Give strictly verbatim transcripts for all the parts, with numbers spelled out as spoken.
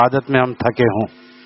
عبادت میں ہم تھکے ہوں.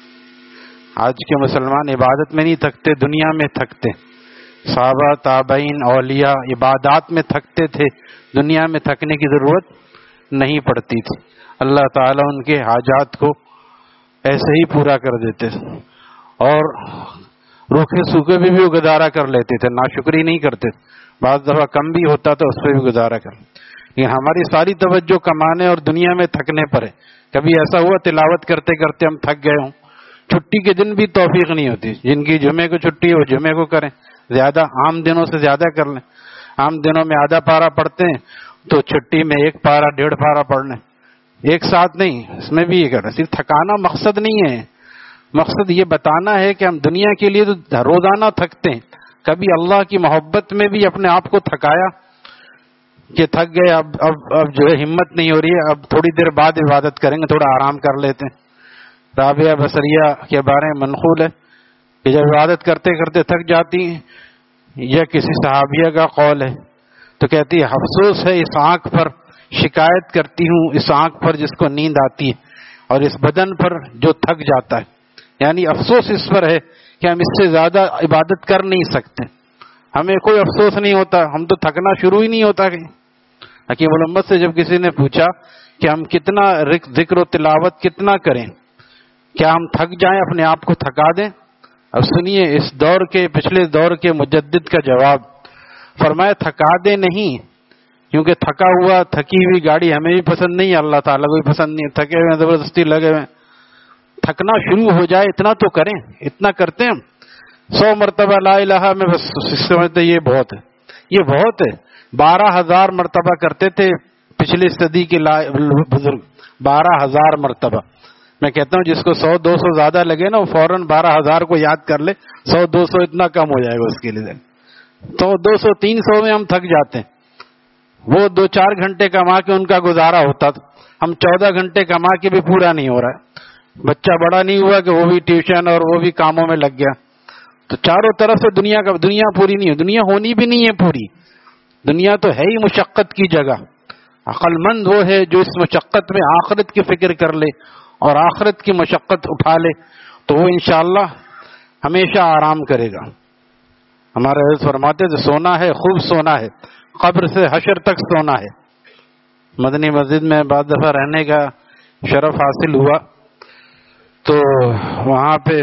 آج کے مسلمان عبادت میں نہیں تھکتے، دنیا میں تھکتے. صحابہ، تابعین، اولیاء عبادات میں تھکتے تھے، دنیا میں تھکنے کی ضرورت نہیں پڑتی تھی. اللہ تعالیٰ ان کے حاجات کو ایسے ہی پورا کر دیتے تھے، اور روکھے سوکھے بھی بھی گزارا کر لیتے تھے، ناشکری نہیں کرتے. بعض دفعہ کم بھی ہوتا تو اس پہ بھی گزارا کر. لیکن ہماری ساری توجہ کمانے اور دنیا میں تھکنے پر ہے. کبھی ایسا ہوا تلاوت کرتے کرتے ہم تھک گئے ہوں، چھٹی کے دن بھی توفیق نہیں ہوتی. جن کی جمعے کو چھٹی ہے وہ جمعے کو کریں، زیادہ عام دنوں سے زیادہ کر لیں. عام دنوں میں آدھا پارا پڑھتے ہیں تو چھٹی میں ایک پارا ڈیڑھ پارا پڑھ لیں، ایک ساتھ نہیں. اس میں بھی یہ کریں. صرف تھکانا مقصد نہیں ہے، مقصد یہ بتانا ہے کہ ہم دنیا کے لیے تو روزانہ تھکتے ہیں. کبھی اللہ کی محبت میں بھی اپنے آپ کو تھکایا کہ تھک گئے، اب اب اب جو ہے ہمت نہیں ہو رہی ہے، اب تھوڑی دیر بعد عبادت کریں گے، تھوڑا آرام کر لیتے ہیں. رابعہ بصریہ کے بارے میں منقول ہے کہ جب عبادت کرتے کرتے تھک جاتی ہیں، یا کسی صحابیہ کا قول ہے تو کہتی ہے افسوس ہے اس آنکھ پر، شکایت کرتی ہوں اس آنکھ پر جس کو نیند آتی ہے، اور اس بدن پر جو تھک جاتا ہے. یعنی افسوس اس پر ہے کہ ہم اس سے زیادہ عبادت کر نہیں سکتے. ہمیں کوئی افسوس نہیں ہوتا، ہم تو تھکنا شروع ہی نہیں ہوتا. کہ حکیم الامت سے جب کسی نے پوچھا کہ ہم کتنا ذکر و تلاوت کتنا کریں، کیا ہم تھک جائیں، اپنے آپ کو تھکا دیں؟ اب سنیے اس دور کے، پچھلے دور کے مجدد کا جواب. فرمایا تھکا دے نہیں، کیونکہ تھکا ہوا تھکی ہوئی گاڑی ہمیں بھی پسند نہیں ہے، اللہ تعالیٰ کو بھی پسند نہیں ہے. تھکے ہوئے زبردستی لگے ہوئے، تھکنا شروع ہو جائے اتنا تو کریں. اتنا کرتے ہیں ہم سو مرتبہ لا الہ میں بس سمجھتے یہ بہت ہے، یہ بہت ہے. بارہ ہزار مرتبہ کرتے تھے پچھلی صدی کے بزرگ، بارہ ہزار مرتبہ. میں کہتا ہوں جس کو سو دو سو زیادہ لگے نا وہ فوراً بارہ ہزار کو یاد کر لے. سو دو سو اتنا کم ہو جائے گا اس کے لیے. تو دو سو تین سو میں ہم تھک جاتے ہیں. وہ دو چار گھنٹے کما کے ان کا گزارا ہوتا تھا، ہم چودہ گھنٹے کما کے بھی پورا نہیں ہو رہا ہے. بچہ بڑا نہیں ہوا کہ وہ بھی ٹیوشن اور وہ بھی کاموں میں لگ گیا. تو چاروں طرف سے دنیا کا دنیا پوری نہیں ہے، دنیا ہونی بھی نہیں ہے پوری. دنیا تو ہے ہی مشقت کی جگہ. عقل مند وہ ہے جو اس مشقت میں آخرت کی فکر کر لے اور آخرت کی مشقت اٹھا لے، تو وہ انشاءاللہ ہمیشہ آرام کرے گا. ہمارے حضرت فرماتے تھے سونا ہے خوب سونا ہے، قبر سے حشر تک سونا ہے. مدنی مسجد میں بعض دفعہ رہنے کا شرف حاصل ہوا تو وہاں پہ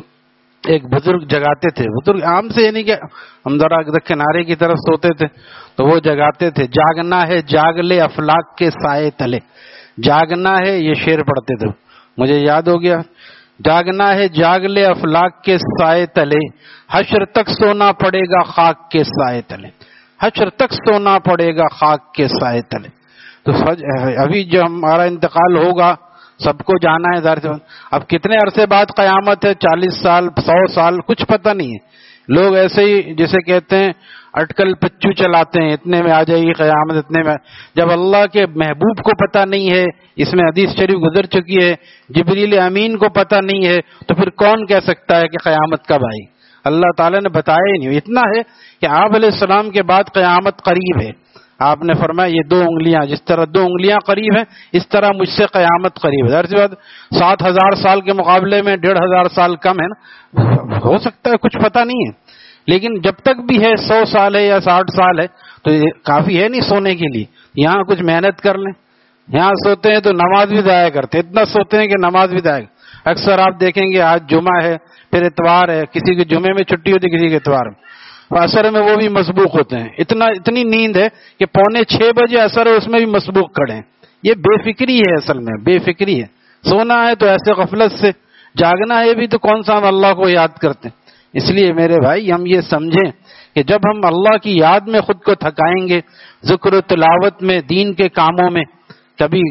ایک بزرگ جگاتے تھے. بزرگ عام سے یعنی کہ ہم ذرا کنارے کی طرف سوتے تھے تو وہ جگاتے تھے. جاگنا ہے جاگ لے افلاک کے سائے تلے. جاگنا ہے یہ شعر پڑھتے تھے، مجھے یاد ہو گیا. جاگنا ہے جاگ لے افلاک کے سائے تلے، حشر تک سونا پڑے گا خاک کے سائے تلے. حشر تک سونا پڑے گا خاک کے سائے تلے. تو ابھی جو ہمارا انتقال ہوگا سب کو جانا ہے ظاہر سے. اب کتنے عرصے بعد قیامت ہے، چالیس سال سو سال کچھ پتہ نہیں ہے. لوگ ایسے ہی جسے کہتے ہیں اٹکل پچو چلاتے ہیں، اتنے میں آ جائے گی قیامت، اتنے میں. جب اللہ کے محبوب کو پتہ نہیں ہے، اس میں حدیث شریف گزر چکی ہے، جبریل امین کو پتہ نہیں ہے، تو پھر کون کہہ سکتا ہے کہ قیامت کب آئی؟ اللہ تعالیٰ نے بتایا ہی نہیں. اتنا ہے کہ آپ علیہ السلام کے بعد قیامت قریب ہے. آپ نے فرمایا یہ دو انگلیاں، جس طرح دو انگلیاں قریب ہیں اس طرح مجھ سے قیامت قریب ہے. ظاہر سی بات سات ہزار سال کے مقابلے میں ڈیڑھ ہزار سال کم ہے نا، ہو سکتا ہے کچھ پتہ نہیں ہے. لیکن جب تک بھی ہے سو سال ہے یا ساٹھ سال ہے تو یہ کافی ہے نہیں سونے کے لیے. یہاں کچھ محنت کر لیں. یہاں سوتے ہیں تو نماز بھی ضائع کرتے، اتنا سوتے ہیں کہ نماز بھی ضائع. اکثر آپ دیکھیں گے آج جمعہ ہے پھر اتوار ہے، کسی کے جمعے میں چھٹی ہوتی کسی کے اتوار میں، اثر میں وہ بھی مسبوق ہوتے ہیں. اتنا اتنی نیند ہے کہ پونے چھ بجے اثر ہے اس میں بھی مسبوق کھڑے ہیں. یہ بے فکری ہے، اصل میں بے فکری ہے. سونا ہے تو ایسے غفلت سے، جاگنا ہے بھی تو کون سا ہم اللہ کو یاد کرتے ہیں. اس لیے میرے بھائی ہم یہ سمجھیں کہ جب ہم اللہ کی یاد میں خود کو تھکائیں گے، ذکر و تلاوت میں، دین کے کاموں میں، کبھی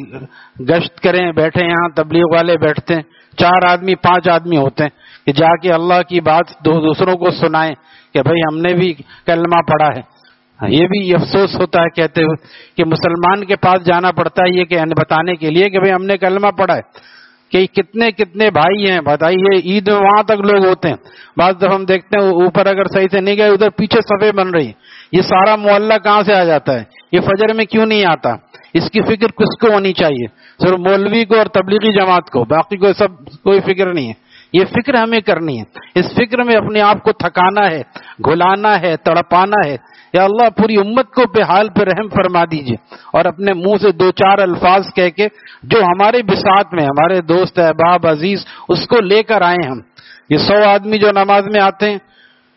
گشت کریں، بیٹھے یہاں تبلیغ والے بیٹھتے ہیں، چار آدمی پانچ آدمی ہوتے ہیں کہ جا کے اللہ کی بات دو دوسروں کو سنائیں کہ بھئی ہم نے بھی کلمہ پڑھا ہے. یہ بھی افسوس ہوتا ہے کہتے ہوئے کہ مسلمان کے پاس جانا پڑتا ہے یہ کہ بتانے کے لیے کہ بھئی ہم نے کلمہ پڑھا ہے. کہ کتنے کتنے بھائی ہیں بتائیے، عید میں وہاں تک لوگ ہوتے ہیں. بعض دفعہ ہم دیکھتے ہیں اوپر اگر صحیح سے نہیں گئے ادھر پیچھے صفیں بن رہی ہیں. یہ سارا محلہ کہاں سے آ جاتا ہے؟ یہ فجر میں کیوں نہیں آتا؟ اس کی فکر کس کو ہونی چاہیے؟ صرف مولوی کو اور تبلیغی جماعت کو، باقی کو سب کوئی فکر نہیں ہے. یہ فکر ہمیں کرنی ہے. اس فکر میں اپنے آپ کو تھکانا ہے، گھلانا ہے، تڑپانا ہے. یا اللہ پوری امت کو پہ حال پہ رحم فرما دیجئے، اور اپنے منہ سے دو چار الفاظ کہہ کے جو ہمارے بساط میں ہمارے دوست احباب عزیز اس کو لے کر آئے ہم. یہ سو آدمی جو نماز میں آتے ہیں،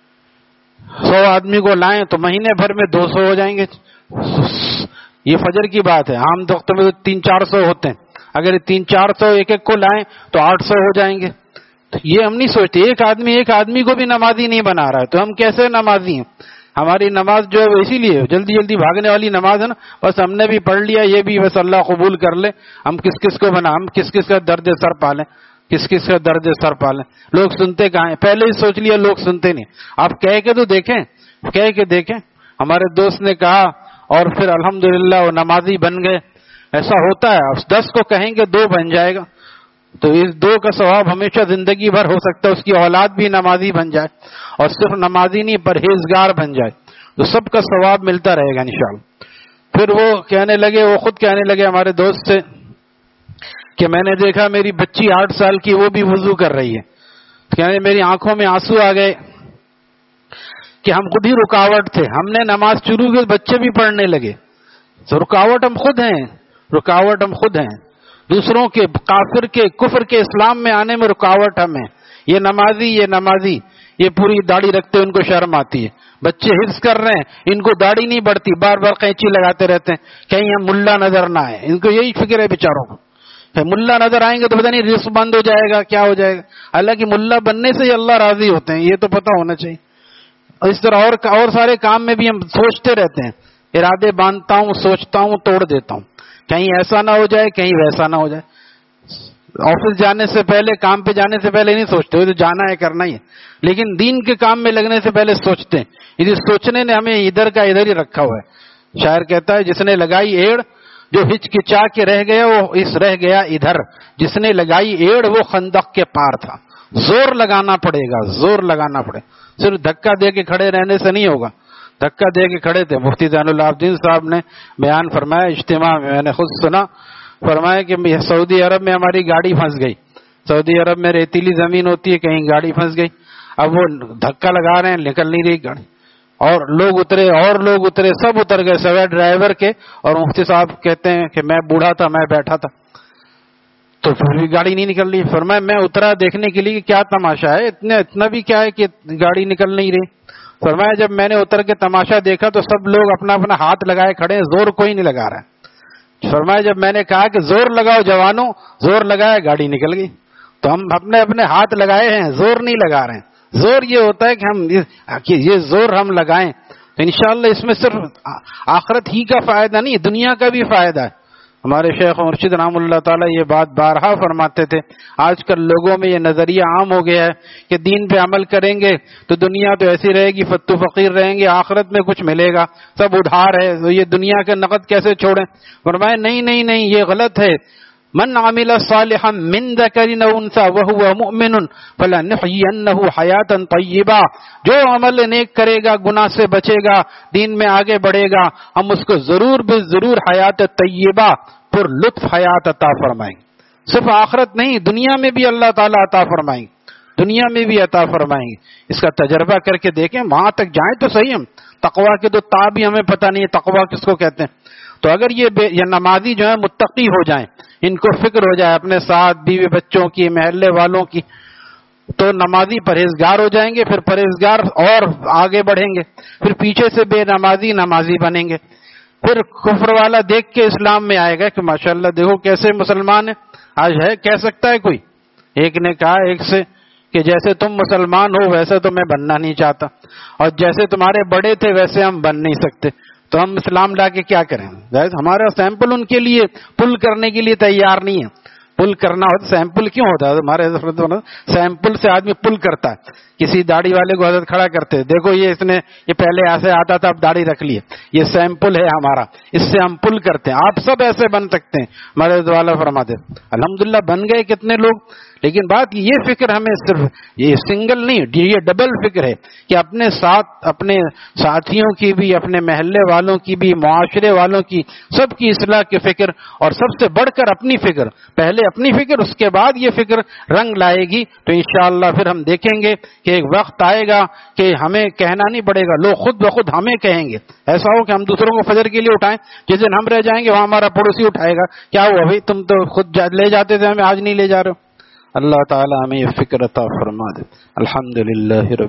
سو آدمی کو لائیں تو مہینے بھر میں دو سو ہو جائیں گے. یہ فجر کی بات ہے. عام وقت میں تو تین چار سو ہوتے ہیں. اگر تین چار سو ایک ایک کو لائیں تو آٹھ سو ہو جائیں گے. تو یہ ہم نہیں سوچتے. ایک آدمی ایک آدمی کو بھی نمازی نہیں بنا رہا ہے تو ہم کیسے نمازی ہیں؟ ہماری نماز جو ہے اسی لیے جلدی جلدی بھاگنے والی نماز ہے نا. بس ہم نے بھی پڑھ لیا، یہ بھی بس اللہ قبول کر لے. ہم کس کس کو بنا، ہم کس کس کا درد سر پالیں، کس کس کا درد سر پالیں. لوگ سنتے کہاں ہیں؟ پہلے ہی سوچ لیا لوگ سنتے نہیں. آپ کہہ کے تو دیکھیں، کہہ کے دیکھیں. ہمارے دوست نے کہا اور پھر الحمدللہ وہ نمازی بن گئے. ایسا ہوتا ہے. اب دس کو کہیں گے دو بن جائے گا، تو اس دو کا ثواب ہمیشہ زندگی بھر ہو سکتا ہے. اس کی اولاد بھی نمازی بن جائے، اور صرف نمازی نہیں پرہیزگار بن جائے، تو سب کا ثواب ملتا رہے گا انشاءاللہ. پھر وہ کہنے لگے، وہ خود کہنے لگے ہمارے دوست سے کہ میں نے دیکھا میری بچی آٹھ سال کی وہ بھی وضو کر رہی ہے. کہنے میری آنکھوں میں آنسو آ گئے کہ ہم خود ہی رکاوٹ تھے. ہم نے نماز شروع کی بچے بھی پڑھنے لگے. تو رکاوٹ ہم خود ہیں، رکاوٹ ہم خود ہیں. دوسروں کے کافر کے کفر کے اسلام میں آنے میں رکاوٹ ہم ہیں. یہ نمازی یہ نمازی یہ پوری داڑھی رکھتے ہیں، ان کو شرم آتی ہے. بچے حفظ کر رہے ہیں، ان کو داڑھی نہیں بڑھتی، بار بار قینچی لگاتے رہتے ہیں کہیں ہم ملا نظر نہ آئے. ان کو یہی فکر ہے بیچاروں کو، ملا نظر آئیں گے تو پتہ نہیں رزق بند ہو جائے گا، کیا ہو جائے گا. حالانکہ ملا بننے سے ہی اللہ راضی ہوتے ہیں، یہ تو پتہ ہونا چاہیے. اس طرح اور اور سارے کام میں بھی ہم سوچتے رہتے ہیں، ارادے باندھتا ہوں، سوچتا ہوں، توڑ دیتا ہوں، کہیں ایسا نہ ہو جائے، کہیں ویسا نہ ہو جائے. آفس جانے سے پہلے، کام پہ جانے سے پہلے نہیں سوچتے، وہ تو جانا ہے کرنا ہی ہے. لیکن دین کے کام میں لگنے سے پہلے سوچتے ہیں. یہ سوچنے نے ہمیں ادھر کا ادھر ہی رکھا ہوا ہے. شاعر کہتا ہے جس نے لگائی ایڑ جو ہچکچا کے رہ گیا وہ اس رہ گیا ادھر. جس نے لگائی ایڑ وہ خندق کے پار تھا. زور لگانا پڑے گا، زور لگانا پڑے. صرف دھکا دے کے کھڑے رہنے سے نہیں ہوگا. دھکا دے کے کھڑے تھے. مفتی زین العابدین صاحب نے بیان فرمایا اجتماع میں، میں نے خود سنا، فرمایا کہ سعودی عرب میں ہماری گاڑی پھنس گئی. سعودی عرب میں ریتیلی زمین ہوتی ہے، کہیں گاڑی پھنس گئی. اب وہ دھکا لگا رہے ہیں، نکل نہیں رہی گاڑی. اور لوگ اترے اور لوگ اترے، سب اتر گئے سوائے ڈرائیور کے. اور مفتی صاحب کہتے ہیں کہ میں بوڑھا تھا، میں بیٹھا تھا، تو پھر بھی گاڑی نہیں نکل رہی. فرمایا میں اترا دیکھنے کے لیے کہ کیا تماشا ہے، اتنا اتنا بھی کیا ہے کہ گاڑی نکل نہیں رہی. فرمایا جب میں نے اتر کے تماشا دیکھا تو سب لوگ اپنا اپنا ہاتھ لگائے کھڑے ہیں، زور کوئی نہیں لگا رہا ہے. فرمایا جب میں نے کہا کہ زور لگاؤ جوانوں، زور لگایا، گاڑی نکل گئی. تو ہم اپنے اپنے ہاتھ لگائے ہیں، زور نہیں لگا رہے ہیں. زور یہ ہوتا ہے کہ ہم کہ یہ زور ہم لگائیں تو انشاءاللہ اس میں صرف آخرت ہی کا فائدہ نہیں، دنیا کا بھی فائدہ ہے. ہمارے شیخ مرشد رحم اللہ تعالیٰ یہ بات بارہا فرماتے تھے. آج کل لوگوں میں یہ نظریہ عام ہو گیا ہے کہ دین پہ عمل کریں گے تو دنیا تو ایسی رہے گی، فتو فقیر رہیں گے، آخرت میں کچھ ملے گا، سب ادھار ہے، تو یہ دنیا کے نقد کیسے چھوڑیں. فرمایا نہیں نہیں نہیں، یہ غلط ہے. من عمل صالحا من ذکر او انثى وهو مؤمن فلنحيينه حیاتا طیبہ. جو عمل نیک کرے گا، گناہ سے بچے گا، دین میں آگے بڑھے گا، ہم اس کو ضرور بے ضرور حیات طیبہ پر لطف حیات عطا فرمائیں گے. صرف آخرت نہیں، دنیا میں بھی اللہ تعالیٰ عطا فرمائیں گے، دنیا میں بھی عطا فرمائیں گے. اس کا تجربہ کر کے دیکھیں، وہاں تک جائیں تو صحیح. ہم تقویٰ کے تو تا بھی ہمیں پتہ نہیں ہے تقویٰ کس کو کہتے ہیں. تو اگر یہ یہ نمازی جو ہے متقی ہو جائیں، ان کو فکر ہو جائے اپنے ساتھ بیوی بچوں کی، محلے والوں کی، تو نمازی پرہیزگار ہو جائیں گے. پھر پرہیزگار اور آگے بڑھیں گے، پھر پیچھے سے بے نمازی نمازی بنیں گے. پھر کفر والا دیکھ کے اسلام میں آئے گا کہ ماشاءاللہ دیکھو کیسے مسلمان ہیں. آج ہے کہہ سکتا ہے کوئی؟ ایک نے کہا ایک سے کہ جیسے تم مسلمان ہو ویسے تو میں بننا نہیں چاہتا، اور جیسے تمہارے بڑے تھے ویسے ہم بن نہیں سکتے، تو ہم اسلام لا کے کیا کریں؟ ہمارا سیمپل ان کے لیے پل کرنے کے لیے تیار نہیں ہے. پل کرنا ہوتا سیمپل کیوں ہوتا ہے؟ ہمارے سیمپل سے آدمی پل کرتا ہے. کسی داڑھی والے کو حضرت کھڑا کرتے، دیکھو یہ اس نے یہ پہلے ایسے آتا تھا اب داڑھی رکھ لی، یہ سیمپل ہے ہمارا، اس سے ہم پل کرتے ہیں. آپ سب ایسے بن سکتے ہیں. ہمارے والا فرماتے الحمدللہ بن گئے کتنے لوگ. لیکن بات یہ فکر ہمیں صرف یہ سنگل نہیں، یہ ڈبل فکر ہے کہ اپنے ساتھ اپنے ساتھیوں کی بھی، اپنے محلے والوں کی بھی، معاشرے والوں کی، سب کی اصلاح کی فکر، اور سب سے بڑھ کر اپنی فکر. پہلے اپنی فکر، اس کے بعد یہ فکر رنگ لائے گی تو انشاءاللہ پھر ہم دیکھیں گے کہ ایک وقت آئے گا کہ ہمیں کہنا نہیں پڑے گا، لوگ خود بخود ہمیں کہیں گے. ایسا ہو کہ ہم دوسروں کو فجر کے لیے اٹھائیں، جس دن ہم رہ جائیں گے وہاں ہمارا پڑوسی اٹھائے گا، کیا ہوا بھائی تم تو خود لے جاتے تھے، ہمیں آج نہیں لے جا رہے ہو. اللہ تعالی ہمیں یہ فکر عطا فرما دے. الحمدللہ رب